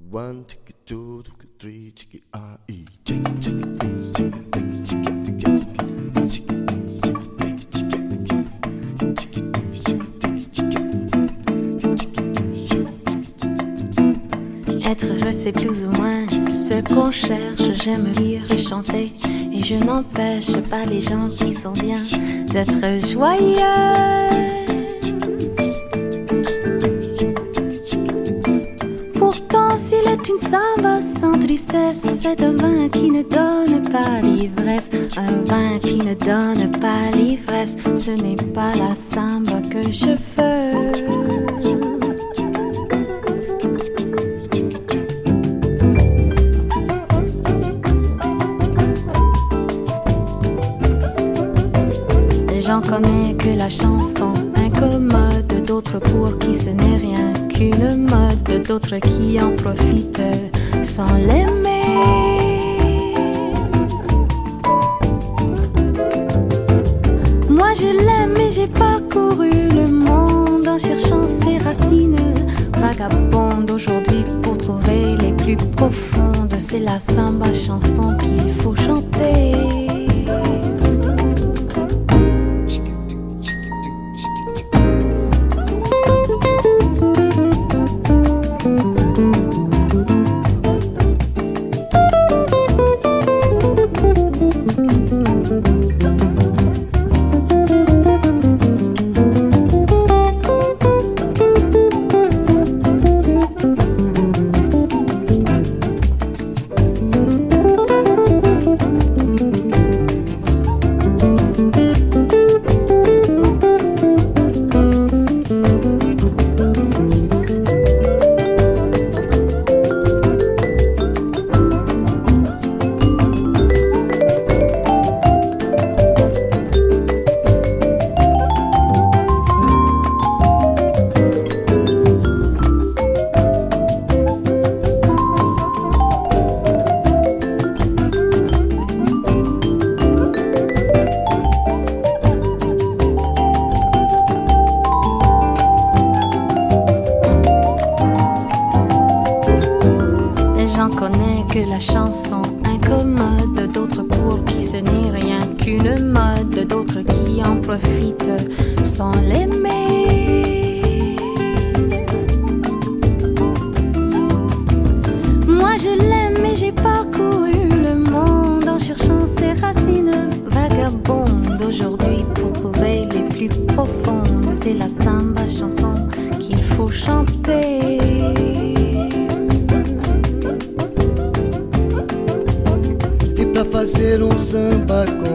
One, ticky, two, ticky, three, ticky, R-E. Chicky, chicky, chicky, chicky, chicky, Être heureux c'est plus ou moins ce qu'on cherche. J'aime lire et chanter et je n'empêche pas les gens qui sont bien d'être joyeux. Pourtant s'il est une samba sans tristesse, c'est un vin qui ne donne pas l'ivresse. Un vin qui ne donne pas l'ivresse, ce n'est pas la samba que je veux. J'en connais que la chanson incommode, d'autres pour qui ce n'est rien qu'une mode, d'autres qui en profitent sans l'aimer. Moi je l'aime et j'ai parcouru le monde en cherchant ses racines vagabondes aujourd'hui pour trouver les plus profondes. C'est la samba chanson qu'il faut chanter. J'en connais que la chanson incommode, d'autres pour qui ce n'est rien qu'une mode, d'autres qui en profitent sans l'aimer. Moi je l'aime et j'ai parcouru le monde en cherchant ses racines vagabondes aujourd'hui pour trouver les plus profondes. C'est la samba chanson qu'il faut chanter. Pra fazer um samba